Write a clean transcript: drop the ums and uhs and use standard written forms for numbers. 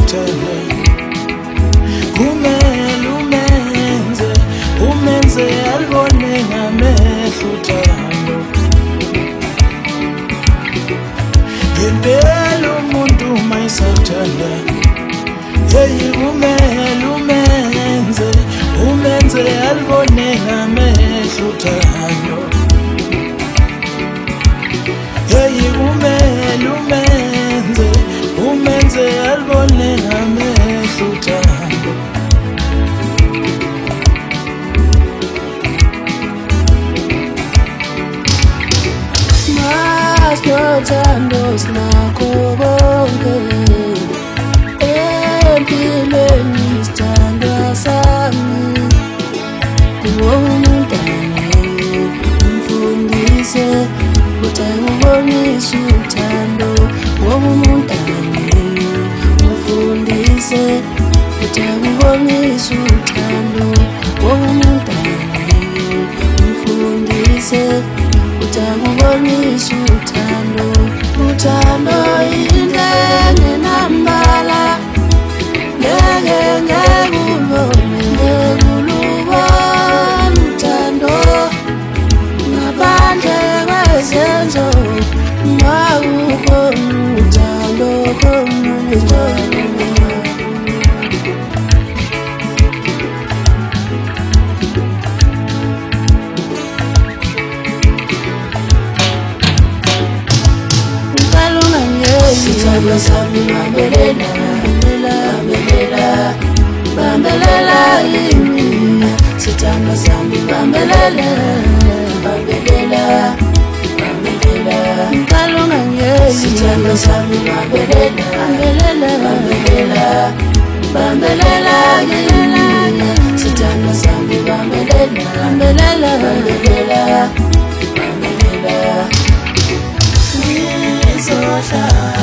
mayisakutshele kumele umenze alibone ngamehlo uthando ngempela umuntu mayisakutshele hey kumele umenze alibone ngamehlo uthando hey kumele umenze alibone ngamehlo uthando Masinothando sinakho konke empilweni sithandwa sami uwumntwana umfundise ukuthi akubonise uthando uwumntwana umfundise ukuthi akubonise uthando uwumntwana umfundise ukuthi akubonise uthando uthando into engenambala ngeke ulubone uthando ngaphandle kwezenzo akukhona uthando khona uthando Sithando sami bambelela yimi sithando sami bambelela nkalunga ngeke sithando sami bambelela yimi sithando sami bambelela ngizohlala